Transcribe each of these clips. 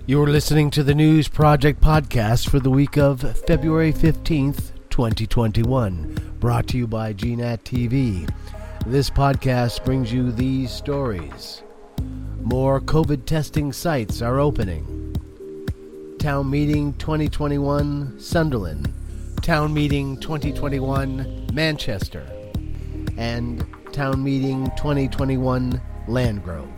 You're listening to the News Project podcast for the week of February 15th, 2021, brought to you by GNAT TV. This podcast brings you these stories. More COVID testing sites are opening. Town Meeting 2021, Sunderland. Town Meeting 2021, Manchester. And Town Meeting 2021, Landgrove.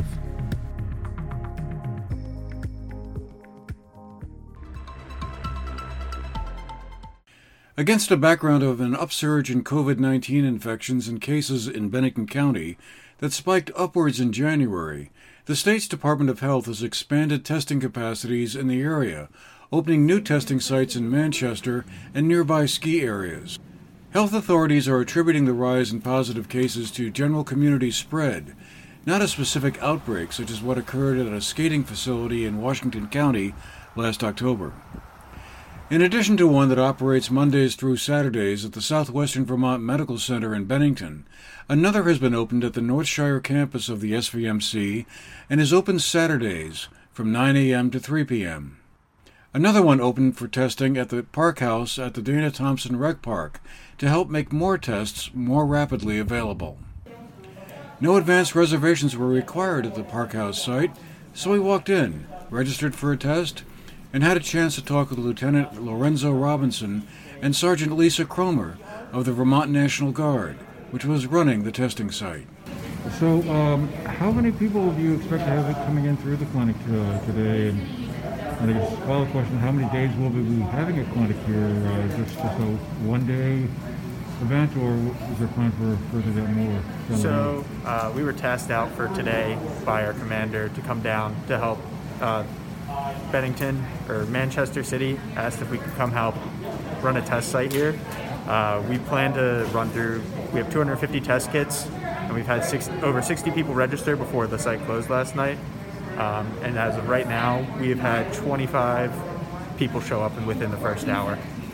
Against a background of an upsurge in COVID-19 infections and cases in Bennington County that spiked upwards in January, the state's Department of Health has expanded testing capacities in the area, opening new testing sites in Manchester and nearby ski areas. Health authorities are attributing the rise in positive cases to general community spread, not a specific outbreak such as what occurred at a skating facility in Washington County last October. In addition to one that operates Mondays through Saturdays at the Southwestern Vermont Medical Center in Bennington, another has been opened at the Northshire campus of the SVMC and is open Saturdays from 9 a.m. to 3 p.m. Another one opened for testing at the Park House at the Dana Thompson Rec Park to help make more tests more rapidly available. No advance reservations were required at the Park House site, so we walked in, registered for a test, and had a chance to talk with Lieutenant Lorenzo Robinson and Sergeant Lisa Cromer of the Vermont National Guard, which was running the testing site. So, how many people do you expect to have coming in through the clinic today? And I guess follow-up question, how many days will we be having a clinic here? Is this just a one-day event, or is there a plan for further that more? So, we were tasked out for today by our commander to come down to help Bennington or Manchester City asked if we could come help run a test site here. We plan to run through, we have 250 test kits, and we've had over 60 people register before the site closed last night. And as of right now, we have had 25 people show up within the first hour.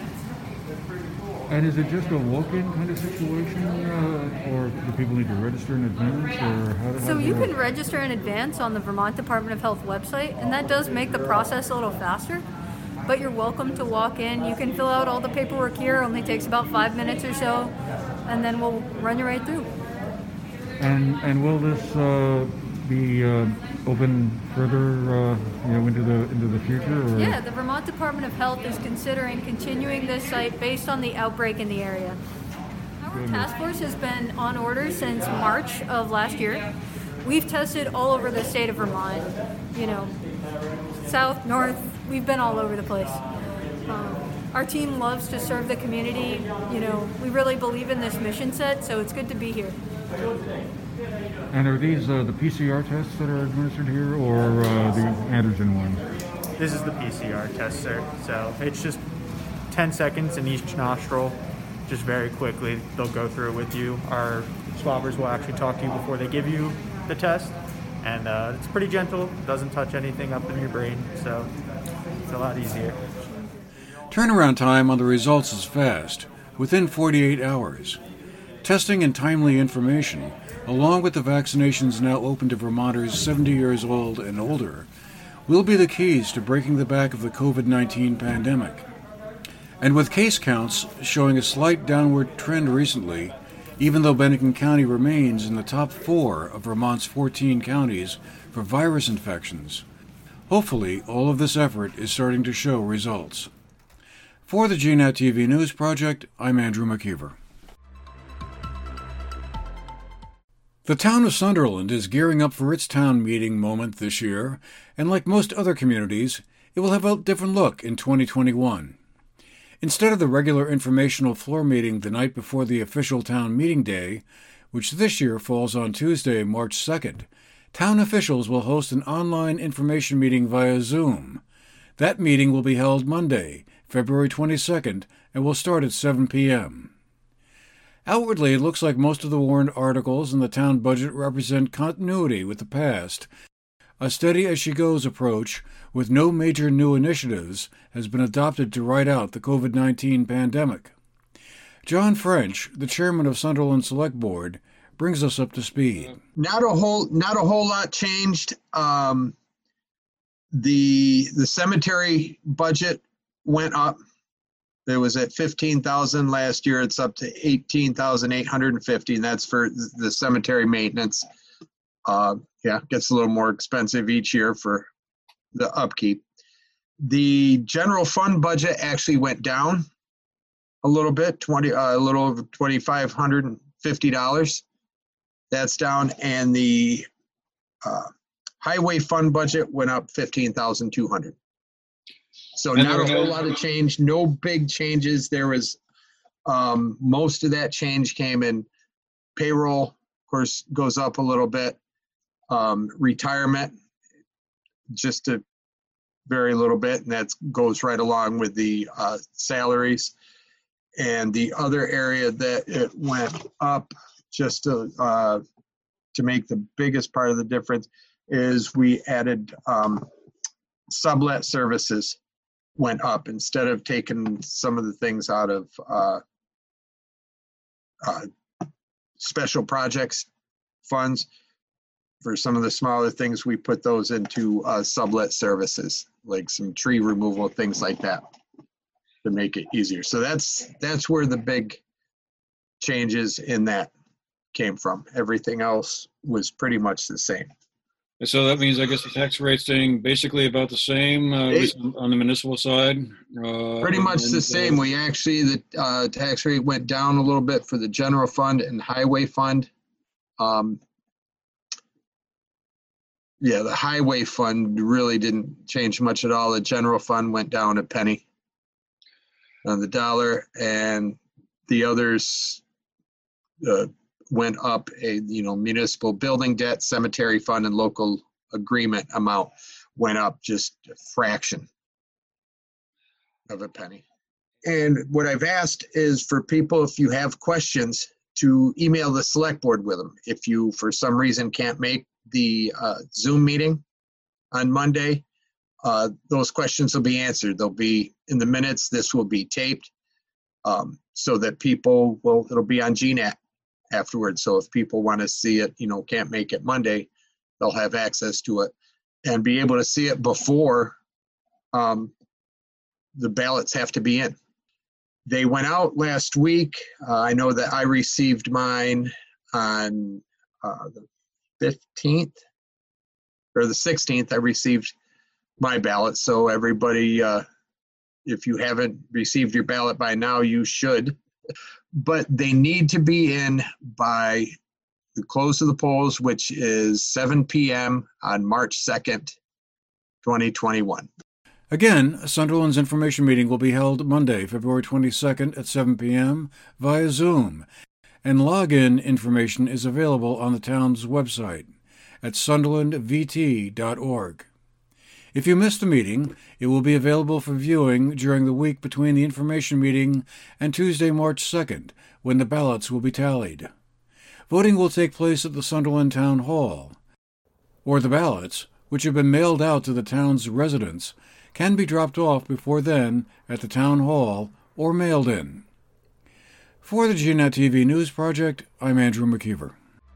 And is it just a walk-in kind of situation, or do people need to register in advance, or how So you can register in advance on the Vermont Department of Health website, and that does make the process a little faster, but you're welcome to walk in. You can fill out all the paperwork here, only takes about 5 minutes or so, and then we'll run you right through. And will this be open further, into the future? Or? Yeah, the Vermont Department of Health is considering continuing this site based on the outbreak in the area. Our task force has been on order since March of last year. We've tested all over the state of Vermont, south, north, we've been all over the place. Our team loves to serve the community. We really believe in this mission set, so it's good to be here. And are these the PCR tests that are administered here, or the antigen ones? This is the PCR test, sir. So it's just 10 seconds in each nostril, just very quickly. They'll go through it with you. Our swabbers will actually talk to you before they give you the test. And it's pretty gentle, doesn't touch anything up in your brain, so it's a lot easier. Turnaround time on the results is fast, within 48 hours. Testing and timely information, along with the vaccinations now open to Vermonters 70 years old and older, will be the keys to breaking the back of the COVID-19 pandemic. And with case counts showing a slight downward trend recently, even though Bennington County remains in the top 4 of Vermont's 14 counties for virus infections, hopefully all of this effort is starting to show results. For the GNAT TV News Project, I'm Andrew McKeever. The town of Sunderland is gearing up for its town meeting moment this year, and like most other communities, it will have a different look in 2021. Instead of the regular informational floor meeting the night before the official town meeting day, which this year falls on Tuesday, March 2nd, town officials will host an online information meeting via Zoom. That meeting will be held Monday, February 22nd, and will start at 7 p.m. Outwardly, it looks like most of the warrant articles in the town budget represent continuity with the past. A steady-as-she-goes approach with no major new initiatives has been adopted to ride out the COVID-19 pandemic. John French, the chairman of Sunderland Select Board, brings us up to speed. Not a whole lot changed. The cemetery budget went up. It was at 15,000 last year. It's up to 18,850, and that's for the cemetery maintenance. Gets a little more expensive each year for the upkeep. The general fund budget actually went down a little bit, a little over $2,550. That's down, and the highway fund budget went up 15,200. So not a whole lot of change, no big changes. There was most of that change came in payroll, of course, goes up a little bit. Retirement, just a very little bit, and that goes right along with the salaries. And the other area that it went up just to make the biggest part of the difference is we added sublet services went up instead of taking some of the things out of special projects funds. For some of the smaller things, we put those into sublet services, like some tree removal, things like that, to make it easier. So that's where the big changes in that came from. Everything else was pretty much the same. So that means, I guess, the tax rate staying basically about the same at least on the municipal side. Pretty much the same. We actually, the tax rate went down a little bit for the general fund and highway fund. The highway fund really didn't change much at all. The general fund went down a penny on the dollar, and the others went up. Municipal building debt, cemetery fund, and local agreement amount went up just a fraction of a penny. And what I've asked is for people, if you have questions, to email the select board with them. If you, for some reason, can't make the Zoom meeting on Monday, those questions will be answered. They'll be in the minutes. This will be taped so that it'll be on GNAT afterwards. So if people want to see it, can't make it Monday, they'll have access to it and be able to see it before the ballots have to be in. They went out last week. I know that I received mine on the 15th or the 16th. I received my ballot. So everybody, if you haven't received your ballot by now, you should. But they need to be in by the close of the polls, which is 7 p.m. on March 2nd, 2021. Again, Sunderland's information meeting will be held Monday, February 22nd at 7 p.m. via Zoom, and login information is available on the town's website at sunderlandvt.org. If you missed the meeting, it will be available for viewing during the week between the information meeting and Tuesday, March 2nd, when the ballots will be tallied. Voting will take place at the Sunderland Town Hall, or the ballots, which have been mailed out to the town's residents, can be dropped off before then at the town hall or mailed in. For the GNAT TV News Project, I'm Andrew McKeever.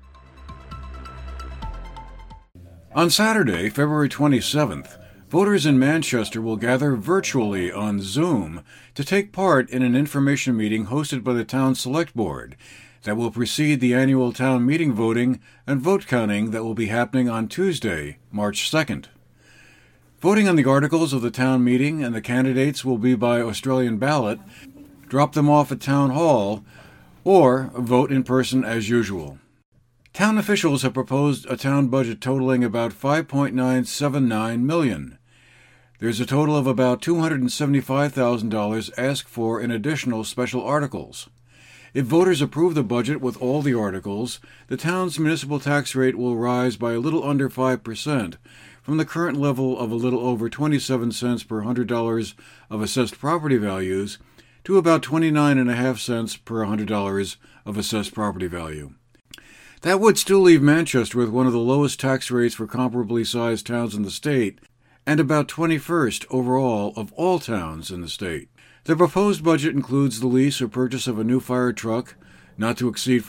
On Saturday, February 27th, voters in Manchester will gather virtually on Zoom to take part in an information meeting hosted by the town select board that will precede the annual town meeting voting and vote counting that will be happening on Tuesday, March 2nd. Voting on the articles of the town meeting and the candidates will be by Australian ballot. Drop them off at Town Hall, or vote in person as usual. Town officials have proposed a town budget totaling about $5.979 million. There's a total of about $275,000 asked for in additional special articles. If voters approve the budget with all the articles, the town's municipal tax rate will rise by a little under 5%, from the current level of a little over 27 cents per $100 of assessed property values to about 29.5 cents per $100 of assessed property value. That would still leave Manchester with one of the lowest tax rates for comparably sized towns in the state, and about 21st overall of all towns in the state. The proposed budget includes the lease or purchase of a new fire truck, not to exceed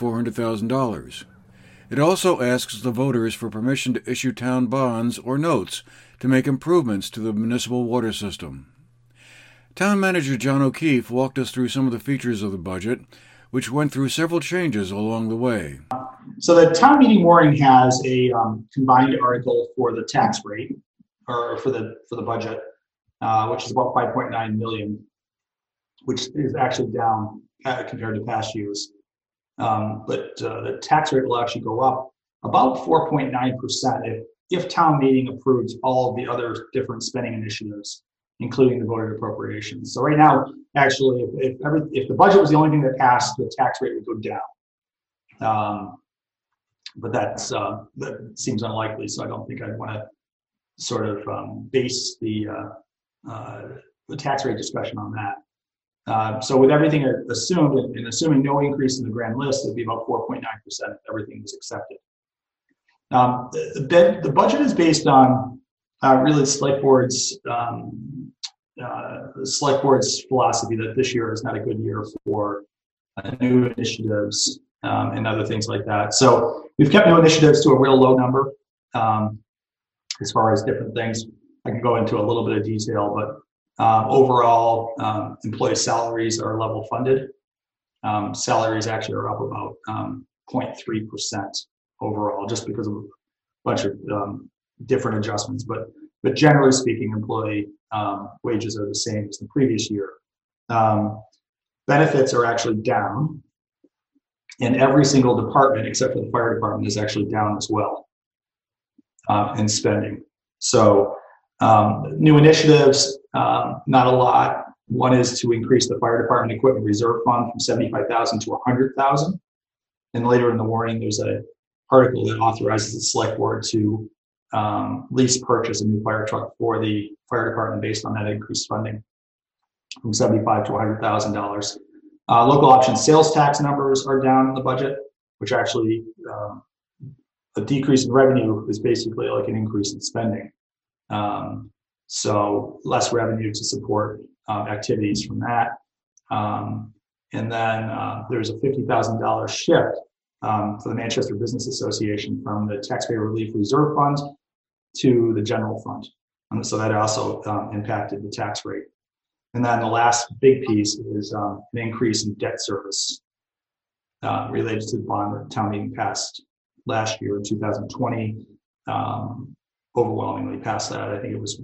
$400,000. It also asks the voters for permission to issue town bonds or notes to make improvements to the municipal water system. Town Manager John O'Keefe walked us through some of the features of the budget, which went through several changes along the way. So the town meeting warning has a combined article for the tax rate, or for the budget, which is about 5.9 million, which is actually down compared to past years. But the tax rate will actually go up about 4.9% if town meeting approves all of the other different spending initiatives, including the voted appropriations. So right now, actually, if the budget was the only thing that passed, the tax rate would go down. But that seems unlikely, so I don't think I'd want to sort of base the tax rate discussion on that. So with everything assumed, and assuming no increase in the grand list, it'd be about 4.9% if everything was accepted. The budget is based on really the select board's philosophy that this year is not a good year for new initiatives and other things like that. So we've kept new initiatives to a real low number as far as different things. I can go into a little bit of detail, but overall, employee salaries are level funded. Salaries actually are up about 0.3% overall, just because of a bunch of different adjustments. But generally speaking, employee wages are the same as the previous year. Benefits are actually down, and every single department except for the fire department is actually down as well in spending. So new initiatives, not a lot. One is to increase the fire department equipment reserve fund from $75,000 to $100,000. And later in the warning, there's an article that authorizes the select board to lease purchase a new fire truck for the fire department based on that increased funding from $75,000 to $100,000. Local option sales tax numbers are down in the budget, which actually a decrease in revenue is basically like an increase in spending. So less revenue to support activities from that. And then there's a $50,000 shift for the Manchester Business Association from the Taxpayer Relief Reserve Fund to the general fund. So that also impacted the tax rate. And then the last big piece is an increase in debt service related to the bond that town meeting passed last year in 2020. Overwhelmingly passed that. I think it was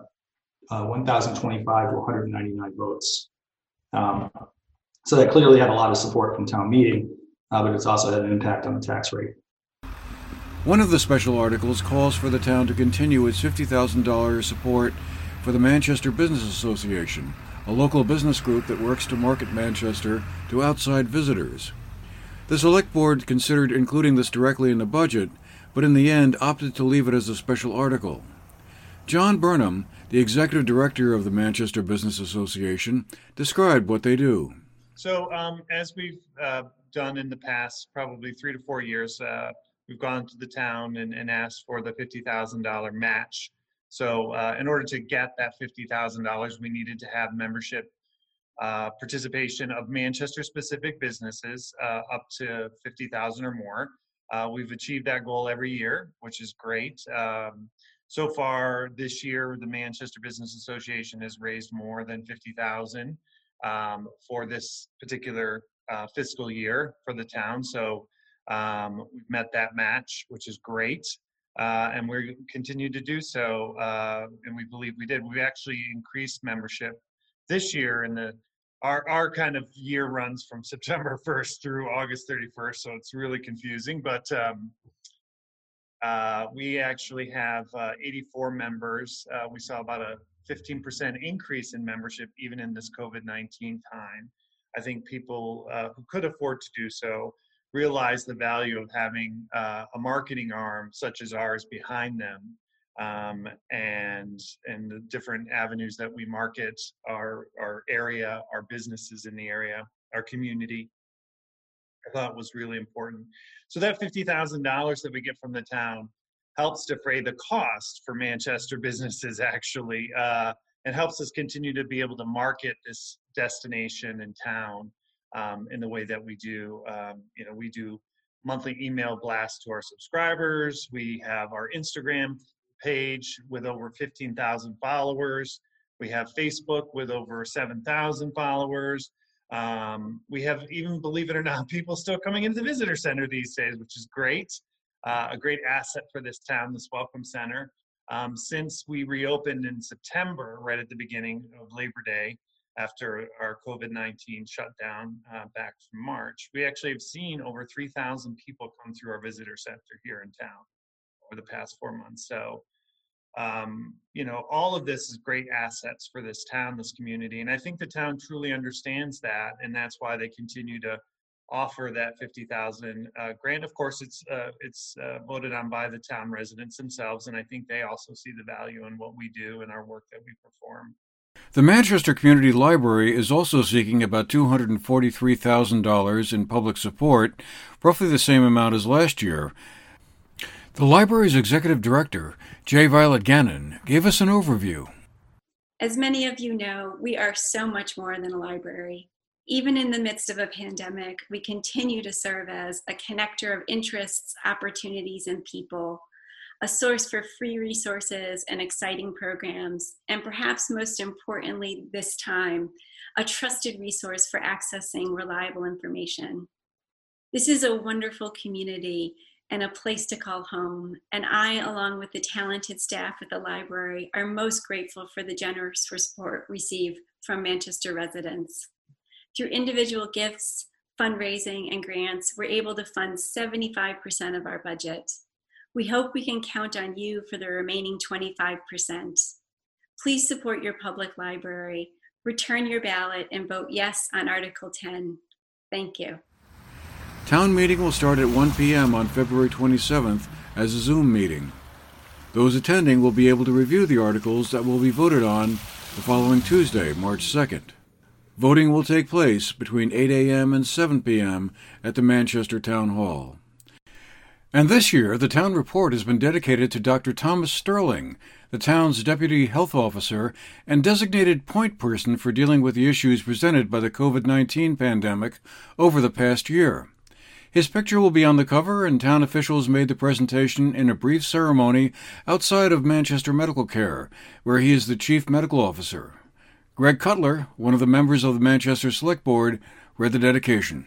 1,025 to 199 votes. So that clearly had a lot of support from town meeting, but it's also had an impact on the tax rate. One of the special articles calls for the town to continue its $50,000 support for the Manchester Business Association, a local business group that works to market Manchester to outside visitors. The Select Board considered including this directly in the budget, but in the end opted to leave it as a special article. John Burnham, the executive director of the Manchester Business Association, described what they do. So as we've done in the past, probably 3 to 4 years, we've gone to the town and asked for the $50,000 match. So in order to get that $50,000, we needed to have membership participation of Manchester-specific businesses up to $50,000 or more. We've achieved that goal every year, which is great. So far this year, the Manchester Business Association has raised more than $50,000 for this particular fiscal year for the town. So we've met that match, which is great. And we continue to do so, and we believe we did. We actually increased membership this year, and our kind of year runs from September 1st through August 31st, so it's really confusing. But we actually have 84 members. We saw about a 15% increase in membership even in this COVID-19 time. I think people who could afford to do so realize the value of having a marketing arm such as ours behind them, and the different avenues that we market our area, our businesses in the area, our community. I thought was really important. So that $50,000 that we get from the town helps defray the cost for Manchester businesses, actually. It helps us continue to be able to market this destination in town in the way that we do. We do monthly email blasts to our subscribers. We have our Instagram page with over 15,000 followers. We have Facebook with over 7,000 followers. We have, even, believe it or not, people still coming into the visitor center these days, which is great. A great asset for this town, this Welcome Center. Since we reopened in September, right at the beginning of Labor Day, after our COVID-19 shutdown back from March, we actually have seen over 3,000 people come through our visitor center here in town over the past 4 months. So, all of this is great assets for this town, this community. And I think the town truly understands that. And that's why they continue to offer that $50,000 grant. Of course, it's voted on by the town residents themselves. And I think they also see the value in what we do and our work that we perform. The Manchester Community Library is also seeking about $243,000 in public support, roughly the same amount as last year. The library's executive director, J. Violet Gannon, gave us an overview. As many of you know, we are so much more than a library. Even in the midst of a pandemic, we continue to serve as a connector of interests, opportunities, and people, a source for free resources and exciting programs, and perhaps most importantly this time, a trusted resource for accessing reliable information. This is a wonderful community and a place to call home, and I, along with the talented staff at the library, are most grateful for the generous support received from Manchester residents. Through individual gifts, fundraising, and grants, we're able to fund 75% of our budget. We hope we can count on you for the remaining 25%. Please support your public library, return your ballot, and vote yes on Article 10. Thank you. Town meeting will start at 1 p.m. on February 27th as a Zoom meeting. Those attending will be able to review the articles that will be voted on the following Tuesday, March 2nd. Voting will take place between 8 a.m. and 7 p.m. at the Manchester Town Hall. And this year, the town report has been dedicated to Dr. Thomas Sterling, the town's Deputy Health Officer and designated point person for dealing with the issues presented by the COVID-19 pandemic over the past year. His picture will be on the cover, and town officials made the presentation in a brief ceremony outside of Manchester Medical Care, where he is the Chief Medical Officer. Greg Cutler, one of the members of the Manchester Select Board, read the dedication.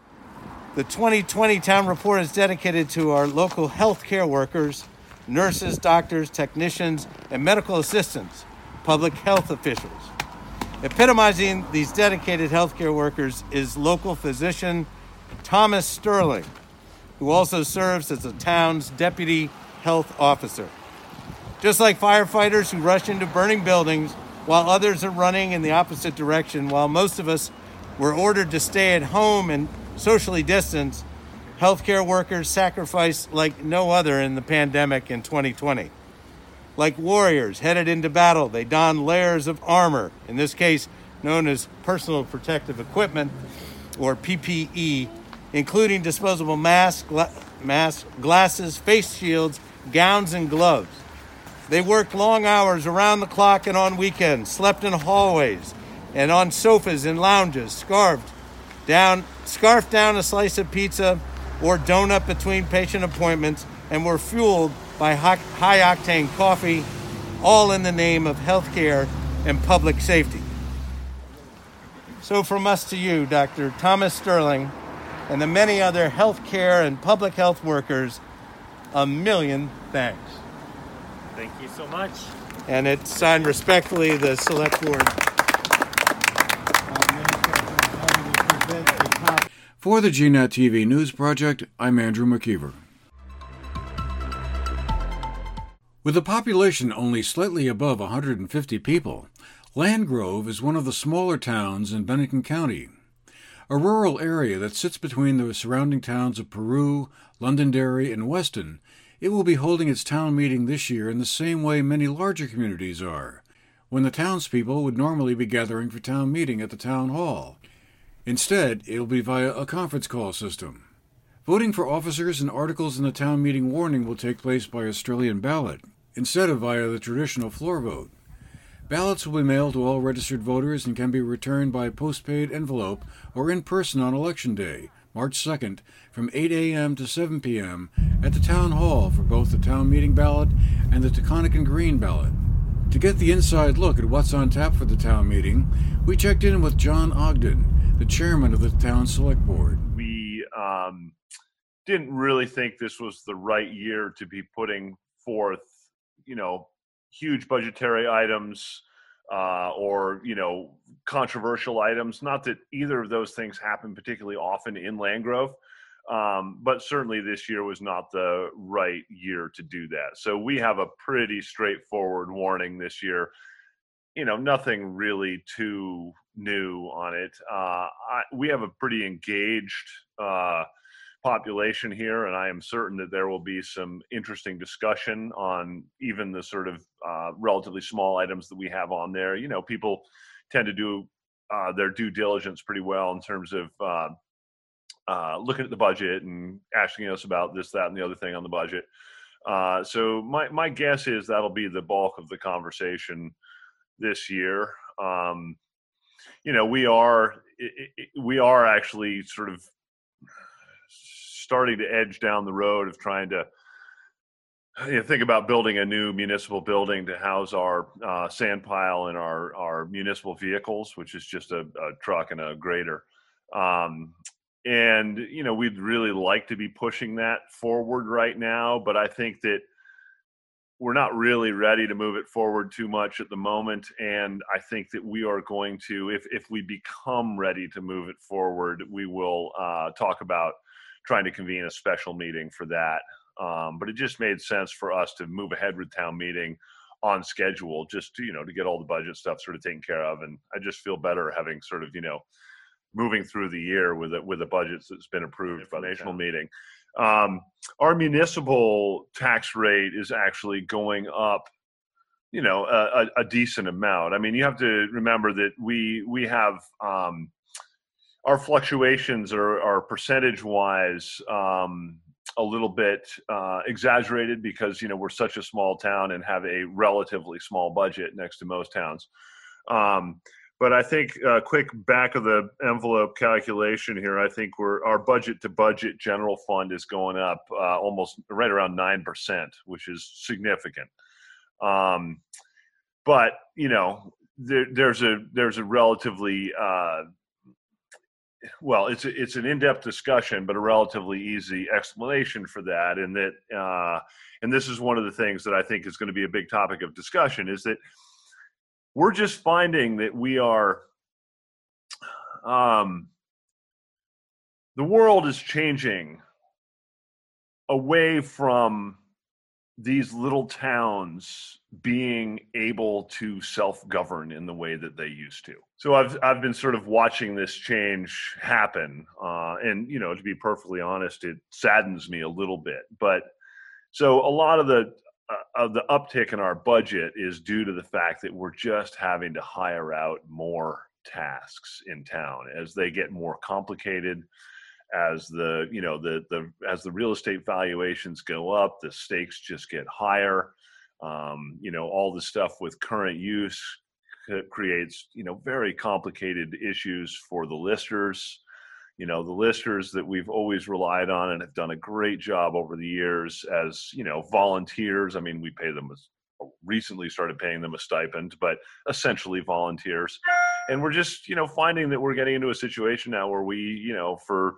The 2020 Town Report is dedicated to our local health care workers, nurses, doctors, technicians, and medical assistants, public health officials. Epitomizing these dedicated healthcare workers is local physician Thomas Sterling, who also serves as the town's Deputy Health Officer. Just like firefighters who rush into burning buildings while others are running in the opposite direction, while most of us were ordered to stay at home and socially distance, healthcare workers sacrificed like no other in the pandemic in 2020. Like warriors headed into battle, they donned layers of armor, in this case known as personal protective equipment, or PPE, including disposable masks, glasses, face shields, gowns, and gloves. They worked long hours around the clock and on weekends, slept in hallways and on sofas in lounges, scarfed down a slice of pizza or donut between patient appointments, and were fueled by high-octane coffee, all in the name of healthcare and public safety. So from us to you, Dr. Thomas Sterling, and the many other healthcare and public health workers, a million thanks. Thank you so much. And it's signed respectfully, the Select Board. For the GNAT TV News Project, I'm Andrew McKeever. With a population only slightly above 150 people, Landgrove is one of the smaller towns in Bennington County. A rural area that sits between the surrounding towns of Peru, Londonderry, and Weston, it will be holding its town meeting this year in the same way many larger communities are, when the townspeople would normally be gathering for town meeting at the town hall. Instead, it will be via a conference call system. Voting for officers and articles in the town meeting warning will take place by Australian ballot, instead of via the traditional floor vote. Ballots will be mailed to all registered voters and can be returned by postpaid envelope or in person on Election Day, March 2nd, from 8 a.m. to 7 p.m. at the Town Hall for both the town meeting ballot and the Taconican Green ballot. To get the inside look at what's on tap for the town meeting, we checked in with John Ogden, the chairman of the Town Select Board. We didn't really think this was the right year to be putting forth, huge budgetary items or, controversial items. Not that either of those things happen particularly often in Landgrove, but certainly this year was not the right year to do that. So we have a pretty straightforward warning this year. Nothing really too new on it. We have a pretty engaged population here, and I am certain that there will be some interesting discussion on even the sort of relatively small items that we have on there. People tend to do their due diligence pretty well in terms of looking at the budget and asking us about this, that, and the other thing on the budget. So my guess is that'll be the bulk of the conversation this year. We are actually sort of starting to edge down the road of trying to think about building a new municipal building to house our sand pile and our municipal vehicles, which is just a truck and a grader. And we'd really like to be pushing that forward right now, but I think that we're not really ready to move it forward too much at the moment. And I think that we are going to, if we become ready to move it forward, we will talk about trying to convene a special meeting for that. But it just made sense for us to move ahead with town meeting on schedule, just to, to get all the budget stuff sort of taken care of. And I just feel better having sort of, moving through the year with a budget that's been approved by the national meeting. Our municipal tax rate is actually going up, a decent amount. I mean, you have to remember that we have our fluctuations are percentage-wise a little bit exaggerated because, we're such a small town and have a relatively small budget next to most towns. But I think a quick back of the envelope calculation here, I think our budget to budget general fund is going up almost right around 9%, which is significant. But, there's a relatively, it's an in-depth discussion, but a relatively easy explanation for that. And that, and this is one of the things that I think is going to be a big topic of discussion, is that we're just finding that we are, the world is changing away from these little towns being able to self-govern in the way that they used to. So I've been sort of watching this change happen, and to be perfectly honest, it saddens me a little bit. But so a lot of the uptick in our budget is due to the fact that we're just having to hire out more tasks in town as they get more complicated, as the real estate valuations go up, the stakes just get higher. All the stuff with current use creates, very complicated issues for the listers. The listers that we've always relied on and have done a great job over the years as, volunteers. I mean, we pay them, recently started paying them a stipend, but essentially volunteers. And we're just, finding that we're getting into a situation now where we, for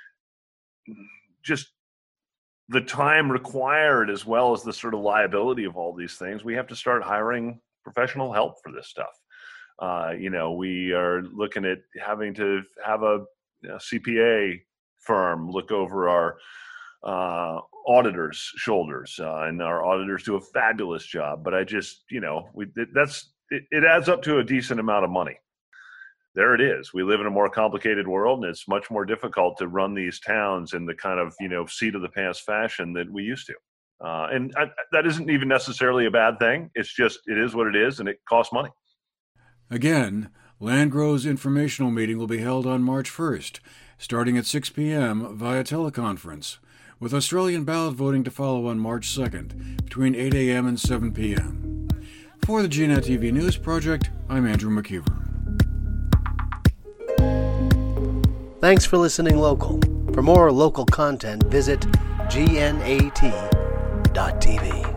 just the time required as well as the sort of liability of all these things, we have to start hiring professional help for this stuff. We are looking at having to have a CPA firm look over our auditors' shoulders, and our auditors do a fabulous job. But I just, it adds up to a decent amount of money. There it is. We live in a more complicated world, and it's much more difficult to run these towns in the kind of, seat of the pants fashion that we used to. And that isn't even necessarily a bad thing. It's just, it is what it is, and it costs money. Again, Landgrove's informational meeting will be held on March 1st, starting at 6 p.m. via teleconference, with Australian ballot voting to follow on March 2nd, between 8 a.m. and 7 p.m. For the GNAT TV News Project, I'm Andrew McKeever. Thanks for listening local. For more local content, visit gnat.tv.